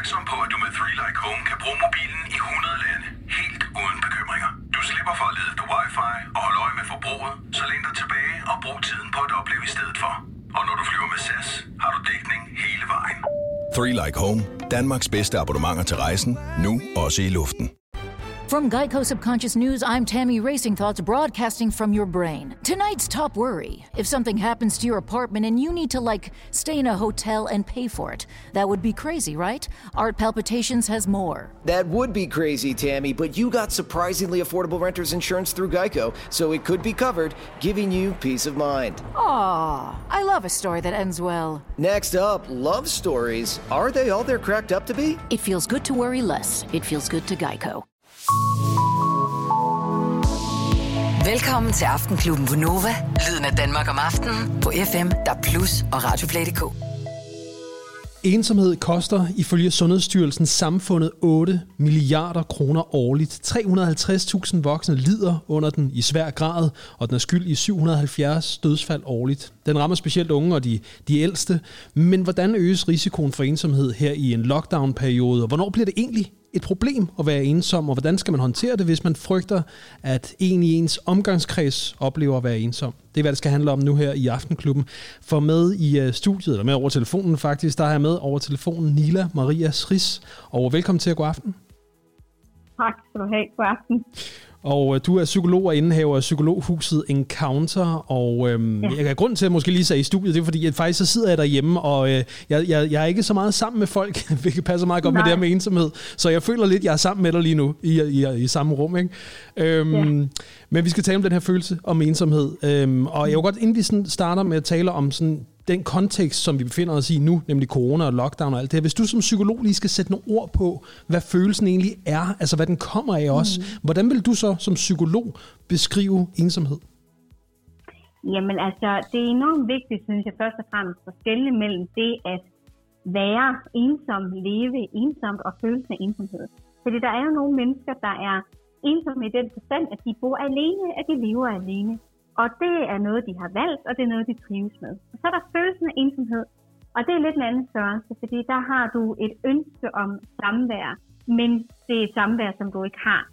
opmærksom på, at du med 3 Like Home kan bruge mobilen i 100 lande, helt uden bekymringer. Du slipper for at lede efter wifi og holde øje med forbruget, så læn dig tilbage og brug tiden på at opleve i stedet for. Og når du flyver med SAS, har du dækning hele vejen. 3 Like Home. Danmarks bedste abonnementer til rejsen. Nu også i luften. From Geico Subconscious News, I'm Tammy Racing Thoughts, broadcasting from your brain. Tonight's top worry: if something happens to your apartment and you need to, stay in a hotel and pay for it. That would be crazy, right? Art Palpitations has more. That would be crazy, Tammy, but you got surprisingly affordable renter's insurance through Geico, so it could be covered, giving you peace of mind. Aww, I love a story that ends well. Next up, love stories. Are they all they're cracked up to be? It feels good to worry less. It feels good to Geico. Velkommen til Aftenklubben på Nova. Lyden af Danmark om aftenen på FM, DAB+ og Radioplay.dk. Ensomhed koster ifølge Sundhedsstyrelsen samfundet 8 milliarder kroner årligt. 350.000 voksne lider under den i svær grad, og den er skyld i 770 dødsfald årligt. Den rammer specielt unge og de ældste. Men hvordan øges risikoen for ensomhed her i en lockdown-periode? Og hvornår bliver det egentlig et problem at være ensom, og hvordan skal man håndtere det, hvis man frygter, at en i ens omgangskreds oplever at være ensom? Det er, hvad det skal handle om nu her i Aftenklubben. For med i studiet, eller med over telefonen faktisk, der har jeg med over telefonen Nila Maria Schris. Og velkommen til at gå aften. Tak skal du have. God aften. Og du er psykolog og indehaver af psykologhuset Encounter, og jeg har grund til at måske lige sige i studiet, det er fordi, at faktisk så sidder jeg derhjemme, og jeg er ikke så meget sammen med folk, hvilket passer meget godt med det her med ensomhed, så jeg føler lidt, at jeg er sammen med dig lige nu i samme rum, ikke? Men vi skal tale om den her følelse om ensomhed, og jeg vil godt, inden vi sådan starter med at tale om sådan den kontekst, som vi befinder os i nu, nemlig corona og lockdown og alt det her. Hvis du som psykolog lige skal sætte nogle ord på, hvad følelsen egentlig er, altså hvad den kommer af os, hvordan vil du så som psykolog beskrive ensomhed? Jamen altså, det er enormt vigtigt, synes jeg, først og fremmest at skelne mellem det at være ensom, leve ensomt og følelsen af ensomhed. Fordi der er jo nogle mennesker, der er ensomme i den forstand, at de bor alene, at de lever alene. Og det er noget, de har valgt, og det er noget, de trives med. Og så er der følelsen af ensomhed, og det er lidt en anden størrelse, fordi der har du et ønske om samvær, men det er et samvær, som du ikke har.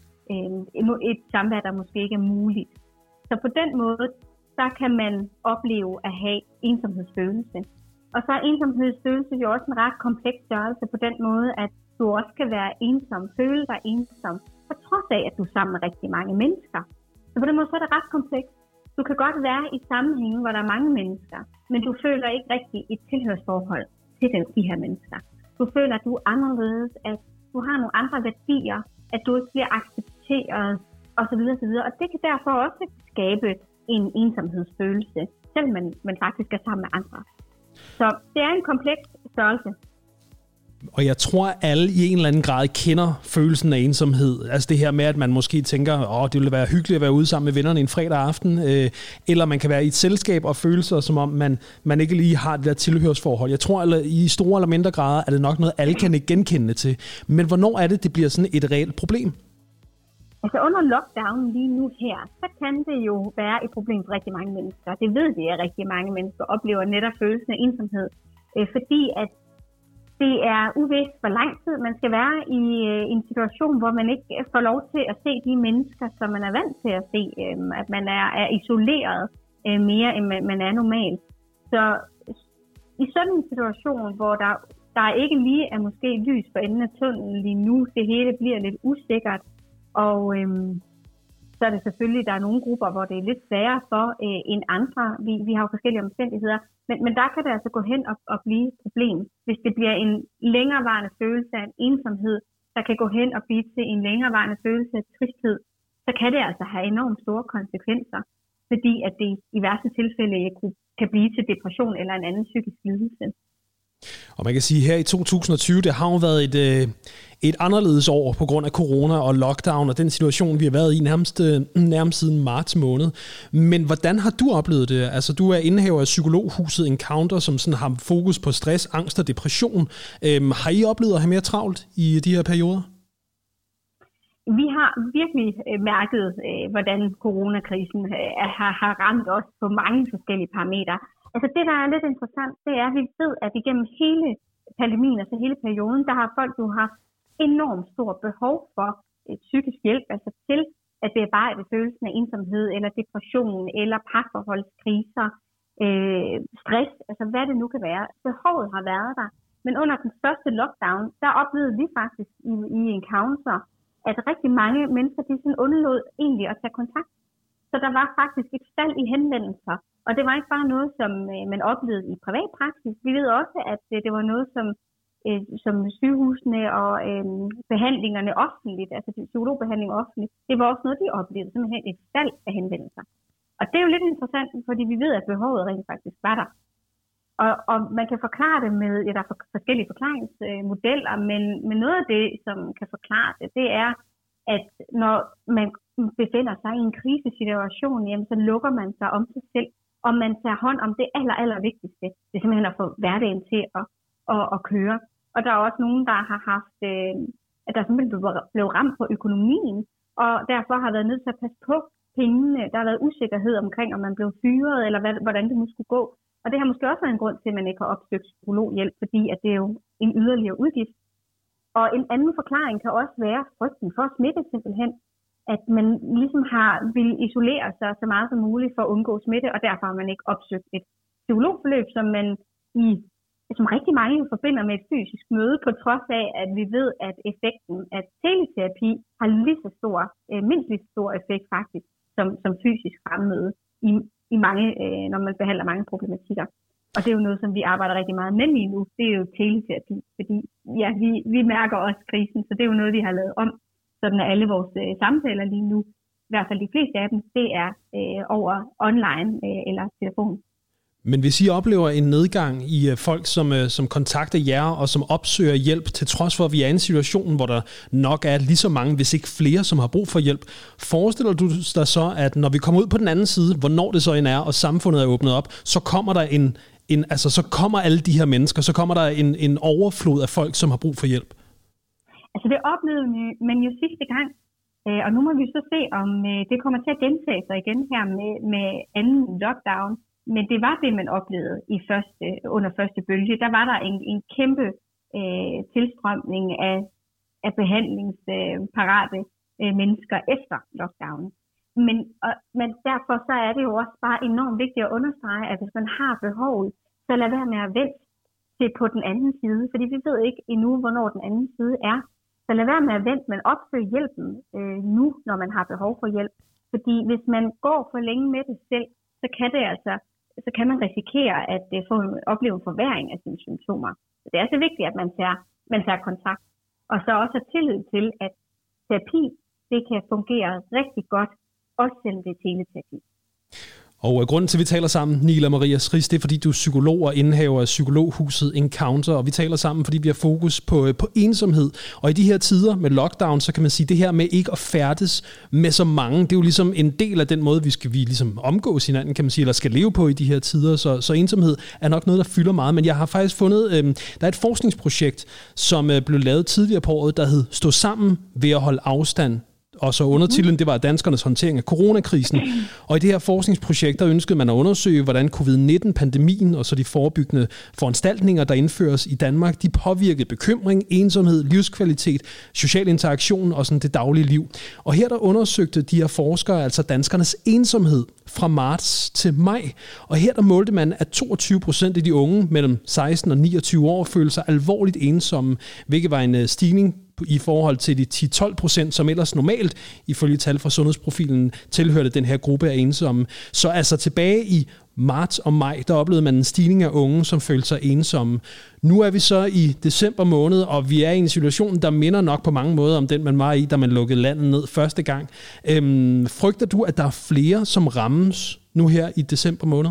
Et samvær, der måske ikke er muligt. Så på den måde, der kan man opleve at have ensomhedsfølelse. Og så er ensomhedsfølelse jo også en ret kompleks størrelse på den måde, at du også kan være ensom, føle dig ensom, på trods af, at du er sammen med rigtig mange mennesker. Så på den måde så er det ret komplekst. Du kan godt være i sammenhænge, hvor der er mange mennesker, men du føler ikke rigtig et tilhørsforhold til de her mennesker. Du føler, at du er anderledes, at du har nogle andre værdier, at du ikke bliver accepteret osv. osv. Og det kan derfor også skabe en ensomhedsfølelse, selvom man faktisk er sammen med andre. Så det er en kompleks størrelse. Og jeg tror, at alle i en eller anden grad kender følelsen af ensomhed. Altså det her med, at man måske tænker, det ville være hyggeligt at være ude sammen med vennerne en fredag aften, eller man kan være i et selskab og føle sig, som om man ikke lige har det der tilhørsforhold. Jeg tror, at i store eller mindre grader er det nok noget, alle kan ikke genkende til. Men hvornår er det bliver sådan et reelt problem? Altså under lockdown lige nu her, så kan det jo være et problem for rigtig mange mennesker. Det ved vi, at rigtig mange mennesker oplever netop følelsen af ensomhed, fordi at det er uvist, hvor lang tid man skal være i en situation, hvor man ikke får lov til at se de mennesker, som man er vant til at se. At man er isoleret mere, end man er normalt. Så i sådan en situation, hvor der ikke lige er måske lys for enden af tunnelen lige nu, det hele bliver lidt usikkert, og så er det selvfølgelig, der er nogle grupper, hvor det er lidt sværere for end andre. Vi har jo forskellige omstændigheder, men der kan det altså gå hen og blive et problem. Hvis det bliver en længerevarende følelse af en ensomhed, der kan gå hen og blive til en længerevarende følelse af tristhed, så kan det altså have enormt store konsekvenser, fordi at det i værste tilfælde kan blive til depression eller en anden psykisk lidelse. Og man kan sige, at her i 2020, det har jo været et anderledes år på grund af corona og lockdown og den situation, vi har været i nærmest siden marts måned. Men hvordan har du oplevet det? Altså, du er indehaver af psykologhuset Encounter, som sådan har fokus på stress, angst og depression. Har I oplevet at have mere travlt i de her perioder? Vi har virkelig mærket, hvordan coronakrisen har ramt os på mange forskellige parametre. Altså det, der er lidt interessant, det er, at vi ved, at igennem hele pandemien, altså hele perioden, der har folk jo haft enormt stort behov for psykisk hjælp, altså til at bearbejde følelsen af ensomhed, eller depression, eller parforholdskriser, stress, altså hvad det nu kan være. Behovet har været der. Men under den første lockdown, der oplevede vi faktisk i Encounter, at rigtig mange mennesker, de sådan undlod egentlig at tage kontakt. Så der var faktisk et fald i henvendelser. Og det var ikke bare noget, som man oplevede i privat praksis. Vi ved også, at det var noget, som sygehusene og behandlingerne offentligt, altså psykologbehandling offentligt, det var også noget, de oplevede, simpelthen et fald af henvendelser. Og det er jo lidt interessant, fordi vi ved, at behovet rent faktisk var der. Og man kan forklare det med, der er forskellige forklaringsmodeller, men noget af det, som kan forklare det, det er, at når man befinder sig i en krisesituation, jamen, så lukker man sig om sig selv, og man tager hånd om det aller vigtigste. Det er simpelthen at få hverdagen til at køre. Og der er også nogen, der har haft, at der simpelthen blev ramt på økonomien, og derfor har været nødt til at passe på pengene. Der har været usikkerhed omkring, om man blev fyret, eller hvordan det nu skulle gå. Og det har måske også været en grund til, at man ikke har opsøgt psykologhjælp, fordi at det er jo en yderligere udgift. Og en anden forklaring kan også være frygten for at smitte simpelthen. At man ligesom vil isolere sig så meget som muligt for at undgå smitte, og derfor har man ikke opsøgt et psykologforløb, som rigtig mange jo forbinder med et fysisk møde, på trods af, at vi ved, at effekten af teleterapi har mindst lige så stor effekt faktisk, som fysisk fremmøde i mange, når man behandler mange problematikker. Og det er jo noget, som vi arbejder rigtig meget med lige nu. Det er jo teleterapi, fordi ja, vi mærker også krisen, så det er jo noget, vi har lavet om. Sådan at alle vores samtaler lige nu, i hvert fald de fleste af dem, det er over online eller telefon. Men hvis I oplever en nedgang i folk, som kontakter jer og som opsøger hjælp, til trods for, at vi er i en situation, hvor der nok er lige så mange, hvis ikke flere, som har brug for hjælp, forestiller du dig så, at når vi kommer ud på den anden side, hvornår det så end er, og samfundet er åbnet op, så kommer der så kommer alle de her mennesker, så kommer der en overflod af folk, som har brug for hjælp? Altså det oplevede man jo sidste gang, og nu må vi så se, om det kommer til at gentage sig igen her med anden lockdown. Men det var det, man oplevede under første bølge. Der var der en kæmpe tilstrømning af behandlingsparate mennesker efter lockdownen. Men derfor så er det jo også bare enormt vigtigt at understrege, at hvis man har behovet, så lad være med at vente til på den anden side. Fordi vi ved ikke endnu, hvornår den anden side er. Så lad være med at vente, men opsøg hjælpen nu, når man har behov for hjælp. Fordi hvis man går for længe med det selv, så kan man risikere at opleve en forværring af sine symptomer. Så det er så vigtigt, at man tager kontakt. Og så også have tillid til, at terapi, det kan fungere rigtig godt, også selvom det er teleterapi. Og grunden til, at vi taler sammen, Nila Maria Schris, det er, fordi du er psykolog og indehaver af psykologhuset Encounter, og vi taler sammen, fordi vi har fokus på ensomhed. Og i de her tider med lockdown, så kan man sige, det her med ikke at færdes med så mange, det er jo ligesom en del af den måde, vi ligesom omgås hinanden, kan man sige, eller skal leve på i de her tider. Så ensomhed er nok noget, der fylder meget. Men jeg har faktisk fundet, der er et forskningsprojekt, som blev lavet tidligere på året, der hed Stå sammen ved at holde afstand. Og så undertitlen, det var danskernes håndtering af coronakrisen. Og i det her forskningsprojekt, der ønskede man at undersøge, hvordan covid-19-pandemien og så de forebyggende foranstaltninger, der indføres i Danmark, de påvirkede bekymring, ensomhed, livskvalitet, social interaktion og sådan det daglige liv. Og her der undersøgte de her forskere altså danskernes ensomhed fra marts til maj. Og her der målte man, at 22% af de unge mellem 16 og 29 år følte sig alvorligt ensomme, hvilket var en stigning i forhold til de 10-12%, som ellers normalt, ifølge tal fra Sundhedsprofilen, tilhørte den her gruppe af ensomme. Så altså tilbage i marts og maj, der oplevede man en stigning af unge, som følte sig ensomme. Nu er vi så i december måned, og vi er i en situation, der minder nok på mange måder om den, man var i, da man lukkede landet ned første gang. Frygter du, at der er flere, som rammes nu her i december måned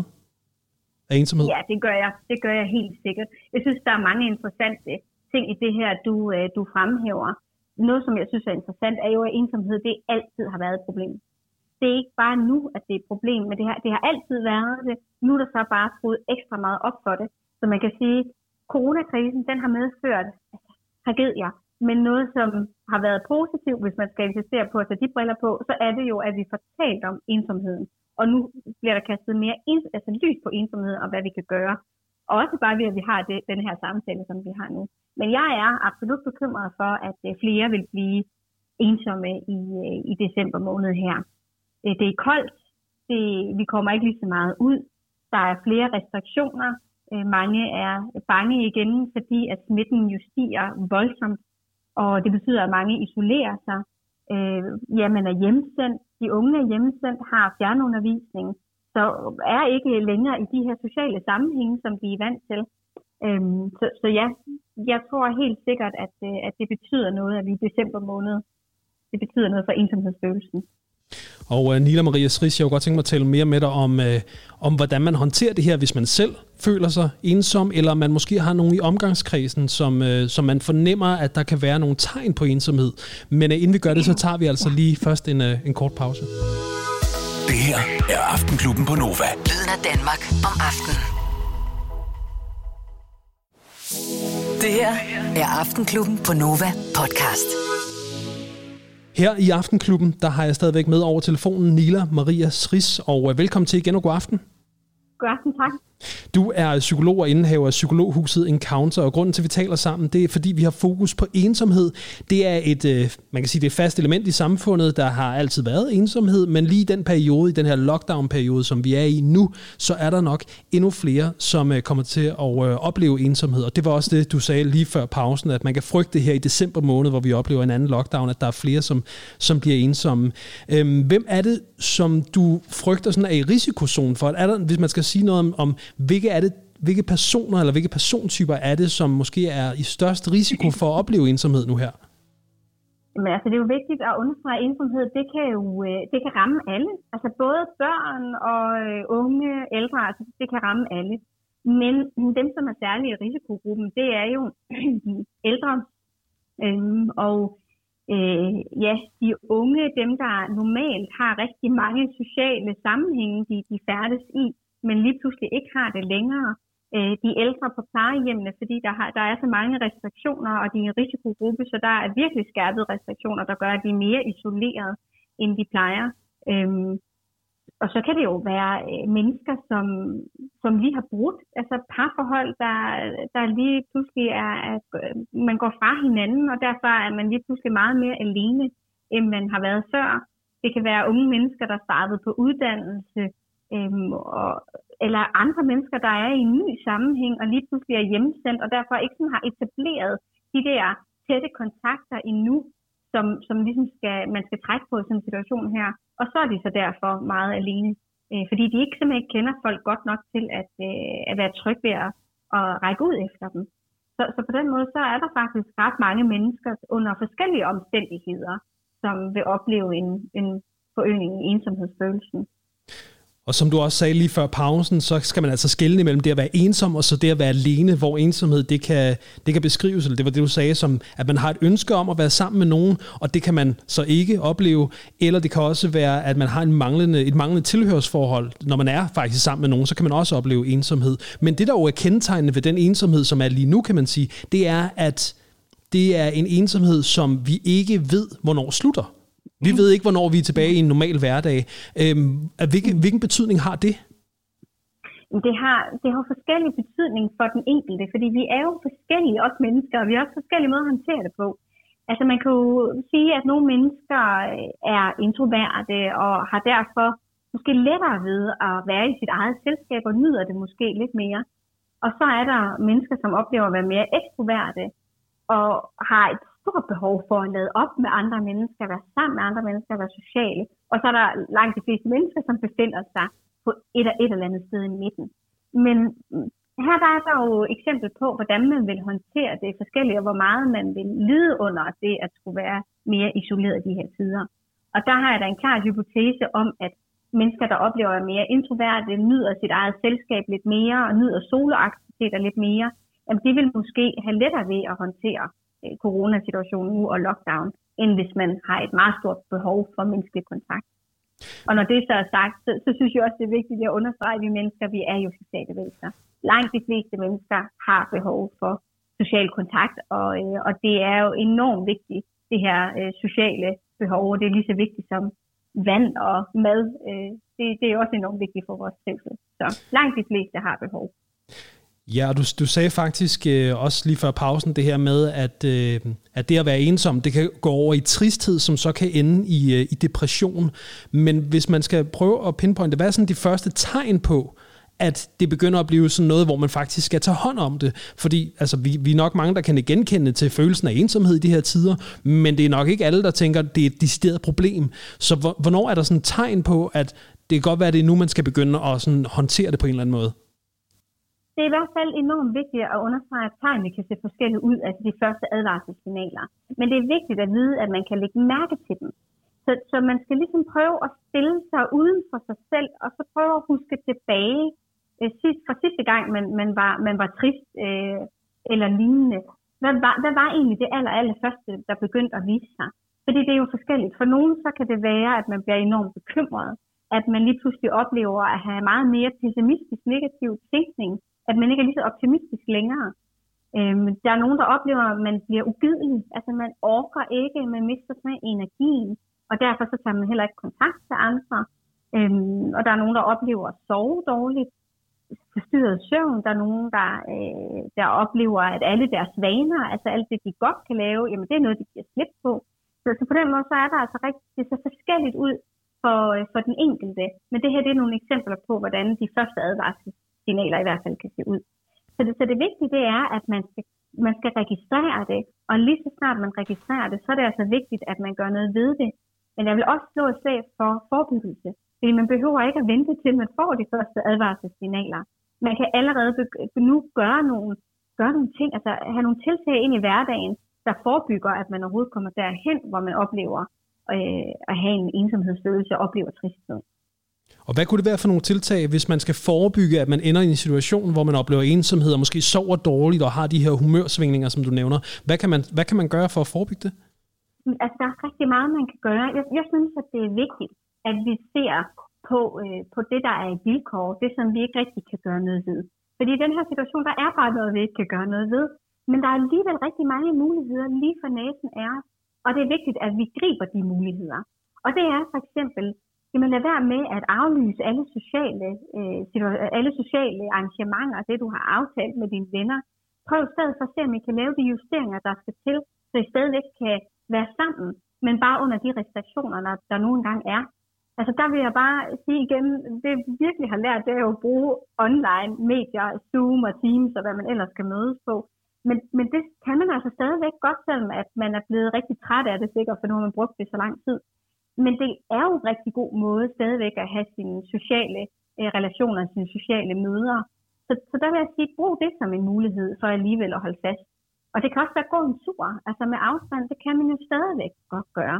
af ensomhed? Ja, det gør jeg. Det gør jeg helt sikkert. Jeg synes, der er mange interessante ting i det her, du fremhæver. Noget, som jeg synes er interessant, er jo, at ensomhed, det altid har været et problem. Det er ikke bare nu, at det er et problem, men det har altid været det. Nu er der så bare skruet ekstra meget op for det. Så man kan sige, at coronakrisen, den har medført tragedier, men noget, som har været positivt, hvis man skal insistere på at tage de briller på, så er det jo, at vi får talt om ensomheden. Og nu bliver der kastet mere lys på ensomheden og hvad vi kan gøre. Også bare ved, at vi har den her samtale, som vi har nu. Men jeg er absolut bekymret for, at flere vil blive ensomme i december måned her. Det er koldt. Vi kommer ikke lige så meget ud. Der er flere restriktioner. Mange er bange igen, fordi at smitten jo stiger voldsomt. Og det betyder, at mange isolerer sig. Man er hjemsendt. De unge er hjemsendt, har fjernundervisning. Så er ikke længere i de her sociale sammenhænge, som de er vant til. Så ja, jeg tror helt sikkert, at det betyder noget, at vi i december måned, det betyder noget for ensomhedsfølelsen. Og Nila Maria Sriss, jeg kunne godt tænke mig at tale mere med dig om hvordan man håndterer det her, hvis man selv føler sig ensom, eller man måske har nogen i omgangskredsen, som man fornemmer, at der kan være nogle tegn på ensomhed. Men inden vi gør det, så tager vi altså lige først en kort pause. Det her er Aftenklubben på Nova. Lyden af Danmark om aftenen. Det her er Aftenklubben på Nova podcast. Her i Aftenklubben, der har jeg stadigvæk med over telefonen Nila Maria Sriss, og velkommen til igen og god aften. God aften, tak. Du er psykolog og indehaver af psykologhuset Encounter, og grunden til, at vi taler sammen, det er, fordi vi har fokus på ensomhed. Det er man kan sige, det er et fast element i samfundet, der har altid været ensomhed, men lige i den periode, i den her lockdown-periode, som vi er i nu, så er der nok endnu flere, som kommer til at opleve ensomhed. Og det var også det, du sagde lige før pausen, at man kan frygte her i december måned, hvor vi oplever en anden lockdown, at der er flere, som bliver ensomme. Hvem er det, som du frygter sådan er i risikozonen for? Er der, hvis man skal sige noget om hvilke personer eller hvilke persontyper er det, som måske er i størst risiko for at opleve ensomhed nu her? Men altså, det er jo vigtigt at understrege, at ensomhed, det kan ramme alle. Altså både børn og unge, ældre, altså det kan ramme alle. Men dem, som er særlige i risikogruppen, det er jo de ældre. De unge, dem der normalt har rigtig mange sociale sammenhænge, de færdes i, men lige pludselig ikke har det længere. De ældre på plejehjemmene, fordi der er så mange restriktioner, og de er en risikogruppe, så der er virkelig skærpede restriktioner, der gør, at de er mere isoleret, end de plejer. Og så kan det jo være mennesker, som lige har brudt, altså parforhold, der lige pludselig man går fra hinanden, og derfor er man lige pludselig meget mere alene, end man har været før. Det kan være unge mennesker, der startede på uddannelse, eller andre mennesker, der er i en ny sammenhæng og lige pludselig er hjemsendt, og derfor ikke sådan har etableret de der tætte kontakter endnu, som ligesom man skal trække på i sådan en situation her. Og så er de så derfor meget alene, fordi de simpelthen ikke kender folk godt nok til at være trygge ved at række ud efter dem. Så på den måde, så er der faktisk ret mange mennesker under forskellige omstændigheder, som vil opleve en forøgning i ensomhedsfølelsen. Og som du også sagde lige før pausen, så skal man altså skelne imellem det at være ensom og så det at være alene, hvor ensomhed det kan beskrives, eller det var det du sagde, som at man har et ønske om at være sammen med nogen, og det kan man så ikke opleve, eller det kan også være, at man har et manglende tilhørsforhold, når man er faktisk sammen med nogen, så kan man også opleve ensomhed. Men det der jo er kendetegnende ved den ensomhed, som er lige nu, kan man sige, det er, at det er en ensomhed, som vi ikke ved, hvornår slutter. Vi ved ikke, hvornår vi er tilbage i en normal hverdag. Hvilken betydning har det? Det har forskellig betydning for den enkelte, fordi vi er jo forskellige, også mennesker, og vi har også forskellige måder at håndtere det på. Altså man kan jo sige, at nogle mennesker er introverte og har derfor måske lettere ved at være i sit eget selskab og nyder det måske lidt mere. Og så er der mennesker, som oplever at være mere ekstroverte og har et stort behov for at lade op med andre mennesker, være sammen med andre mennesker, være sociale. Og så er der langt de fleste mennesker, som befinder sig på et eller andet sted i midten. Men her der er der jo eksempel på, hvordan man vil håndtere det forskellige, og hvor meget man vil lide under det at skulle være mere isoleret i de her tider. Og der har jeg da en klar hypotese om, at mennesker, der oplever at mere introverte, nyder sit eget selskab lidt mere, og nyder soloaktiviteter lidt mere, jamen de vil måske have lettere ved at håndtere coronasituationen nu og lockdown, end hvis man har et meget stort behov for menneskelig kontakt. Og når det så er sagt, så synes jeg også, det er vigtigt at understrege, at vi mennesker, vi er jo sociale væsener. Langt de fleste mennesker har behov for social kontakt, og det er jo enormt vigtigt, det her sociale behov, og det er lige så vigtigt som vand og mad. Det er også enormt vigtigt for vores trivsel. Så langt de fleste har behov. Ja, du sagde faktisk også lige før pausen det her med, at det at være ensom, det kan gå over i tristhed, som så kan ende i depression. Men hvis man skal prøve at pinpointe, hvad er sådan de første tegn på, at det begynder at blive sådan noget, hvor man faktisk skal tage hånd om det? Fordi altså, vi er nok mange, der kan genkende til følelsen af ensomhed i de her tider, men det er nok ikke alle, der tænker, at det er et decideret problem. Så hvornår er der sådan et tegn på, at det kan godt være, at det er nu, man skal begynde at sådan håndtere det på en eller anden måde? Det er i hvert fald enormt vigtigt at understrege, at tegnene kan se forskellige ud, altså de første advarselssignaler. Men det er vigtigt at vide, at man kan lægge mærke til dem. Så man skal ligesom prøve at stille sig uden for sig selv, og så prøve at huske tilbage fra sidste gang, man var trist eller lignende. Hvad var egentlig det allerførste, der begyndte at vise sig? Fordi det er jo forskelligt. For nogen så kan det være, at man bliver enormt bekymret, at man lige pludselig oplever at have meget mere pessimistisk negativ tænkning, at man ikke er lige så optimistisk længere. Der er nogen, der oplever, at man bliver ugidelig, altså man orker ikke, man mister sådan energien, og derfor så tager man heller ikke kontakt til andre. Og der er nogen, der oplever at sove dårligt, forstyrret søvn. Der er nogen, der oplever, at alle deres vaner, altså alt det, de godt kan lave, jamen det er noget, de giver slip på. Så på den måde, så er der altså det ser forskelligt ud for den enkelte. Men det her, det er nogle eksempler på, hvordan de første advarselssignaler i hvert fald kan se ud. Så det vigtige, det er, at man skal registrere det, og lige så snart man registrerer det, så er det altså vigtigt, at man gør noget ved det. Men jeg vil også slå et slag for forebyggelse. Fordi man behøver ikke at vente til, man får de første advarselssignaler. Man kan allerede nu gøre nogle ting, altså have nogle tiltag ind i hverdagen, der forebygger, at man overhovedet kommer derhen, hvor man oplever at have en ensomhedsfølelse og oplever tristhed. Og hvad kunne det være for nogle tiltag, hvis man skal forebygge, at man ender i en situation, hvor man oplever ensomhed og måske sover dårligt og har de her humørsvingninger, som du nævner? Hvad kan man gøre for at forebygge det? Altså, der er rigtig meget, man kan gøre. Jeg synes, at det er vigtigt, at vi ser på det, der er et vilkår, det som vi ikke rigtig kan gøre noget ved. Fordi i den her situation, der er bare noget, vi ikke kan gøre noget ved. Men der er alligevel rigtig mange muligheder lige for næsen af os. Og det er vigtigt, at vi griber de muligheder. Og det er for eksempel, lad være med at aflyse alle sociale arrangementer, det du har aftalt med dine venner. Prøv i stedet for at se, om I kan lave de justeringer, der skal til, så I stadigvæk kan være sammen, men bare under de restriktioner, der nu engang er. Altså der vil jeg bare sige igen, det jeg virkelig har lært, det er jo at bruge online medier, Zoom og Teams og hvad man ellers skal mødes på. Men det kan man altså stadigvæk godt, selvom at man er blevet rigtig træt af det sikkert, for nu har man brugt det så lang tid. Men det er jo en rigtig god måde stadigvæk at have sine sociale relationer, sine sociale møder. Så der vil jeg sige, brug det som en mulighed for alligevel at holde fast. Og det kan også være at gå en tur. Altså med afstand, det kan man jo stadigvæk godt gøre.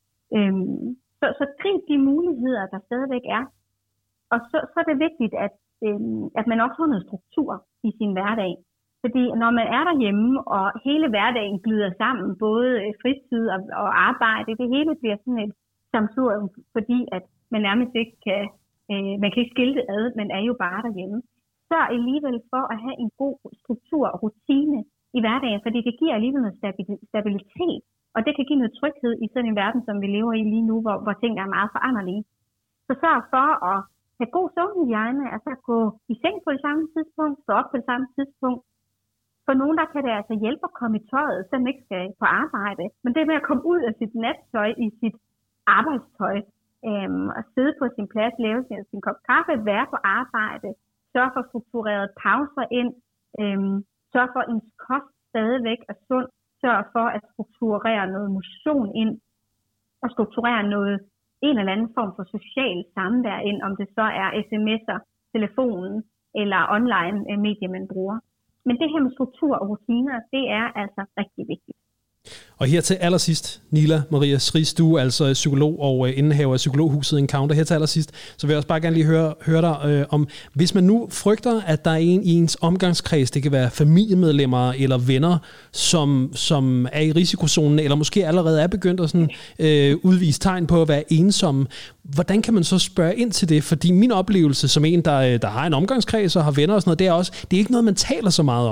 Så grib de muligheder, der stadigvæk er. Og så er det vigtigt, at man også har noget struktur i sin hverdag. Fordi når man er derhjemme, og hele hverdagen glider sammen, både fritid og arbejde, det hele bliver sådan et samsurium, fordi at man nærmest ikke man kan ikke skille det ad, man er jo bare derhjemme. Sørg alligevel for at have en god struktur og rutine i hverdagen, fordi det giver alligevel noget stabilitet, og det kan give noget tryghed i sådan en verden, som vi lever i lige nu, hvor ting er meget foranderlige. Så sørg for at have god søvnhygiejne, altså at gå i seng på det samme tidspunkt, stå op på det samme tidspunkt. For nogen, der kan det altså hjælpe at komme i tøjet, så man ikke skal på arbejde. Men det med at komme ud af sit nattøj i sit arbejdstøj, og sidde på sin plads, lave sin kop kaffe, være på arbejde, sørge for strukturerede pauser ind, sørge for, at ens kost stadigvæk er sund, sørge for at strukturere noget motion ind, og strukturere en eller anden form for social samvær ind, om det så er sms'er, telefonen eller online medier, man bruger. Men det her med struktur og rutiner, det er altså rigtig vigtigt. Og her til allersidst, Nila Maria Schriis, du er altså psykolog og indehaver af psykologhuset Encounter. Her til allersidst, så vil jeg også bare gerne lige høre dig om, hvis man nu frygter, at der er en i ens omgangskreds, det kan være familiemedlemmer eller venner, som er i risikozonen, eller måske allerede er begyndt at sådan, udvise tegn på at være ensomme. Hvordan kan man så spørge ind til det? Fordi min oplevelse som en, der har en omgangskreds og har venner og sådan noget, det er ikke noget, man taler så meget om.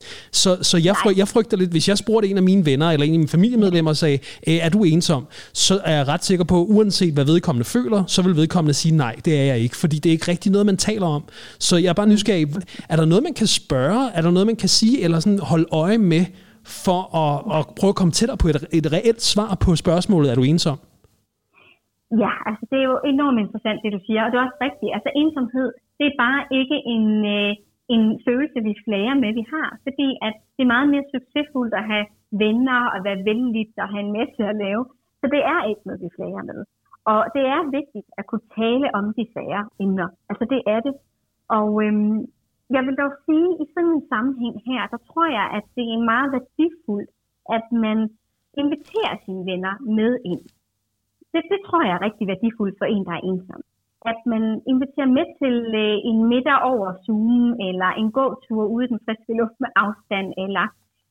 Så jeg frygter lidt, hvis jeg spurgte en af mine venner eller en af mine familiemedlemmer og sagde, er du ensom? Så er jeg ret sikker på, uanset hvad vedkommende føler, så vil vedkommende sige, nej, det er jeg ikke, fordi det er ikke rigtig noget, man taler om. Så jeg er bare nysgerrig, er der noget, man kan spørge? Er der noget, man kan sige, eller sådan holde øje med, for at prøve at komme tættere på et reelt svar på spørgsmålet, er du ensom? Ja, altså det er jo enormt interessant, det du siger, og det er også rigtigt. Altså ensomhed, det er bare ikke en følelse, vi flager med, vi har. Fordi at det er meget mere succesfuldt at have venner og være venligt og have en masse at lave. Så det er ikke noget, vi flager med. Og det er vigtigt at kunne tale om de svære emner. Altså det er det. Og jeg vil dog sige, i sådan en sammenhæng her, der tror jeg, at det er meget værdifuldt, at man inviterer sine venner med ind. Det tror jeg er rigtig værdifuldt for en, der er ensom. At man inviterer med til en middag over Zoom, eller en gåtur ude i den friske luft med afstand, eller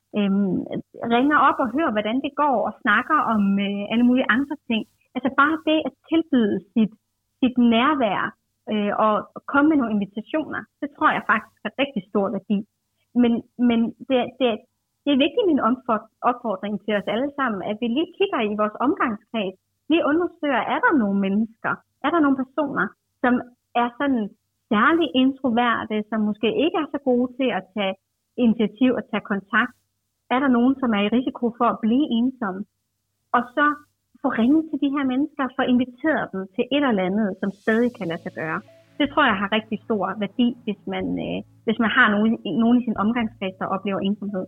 ringer op og hører, hvordan det går, og snakker om alle mulige andre ting. Altså bare det at tilbyde sit nærvær og komme med nogle invitationer, det tror jeg faktisk er rigtig stor værdi. Men det er vigtigt med en opfordring til os alle sammen, at vi lige kigger i vores omgangskreds, lige undersøger, er der nogle mennesker, er der nogle personer, som er sådan særlig introverte, som måske ikke er så gode til at tage initiativ og tage kontakt. Er der nogen, som er i risiko for at blive ensomme? Og så få ringet til de her mennesker, få inviteret dem til et eller andet, som stadig kan lade sig gøre. Det tror jeg har rigtig stor værdi, hvis man har nogen i sin omgangskreds, der oplever ensomhed.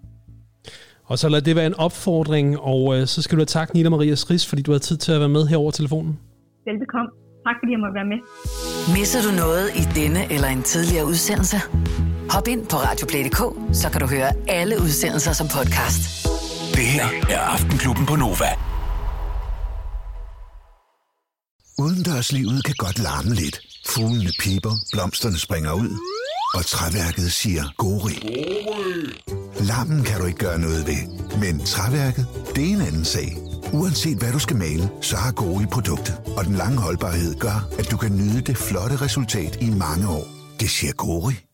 Og så lad det være en opfordring, og så skal du have tak, Nina Maria Schris, fordi du har tid til at være med her over telefonen. Velbekomme. Tak fordi jeg måtte være med. Misser du noget i denne eller en tidligere udsendelse? Hop ind på radioplay.dk, så kan du høre alle udsendelser som podcast. Det her er Aftenklubben på Nova. Udendørslivet kan godt larme lidt. Fuglene piper, blomsterne springer ud, og træværket siger gori. Larmen kan du ikke gøre noget ved, men træværket, det er en anden sag. Uanset hvad du skal male, så har Gori produktet, og den lange holdbarhed gør, at du kan nyde det flotte resultat i mange år. Det siger Gori.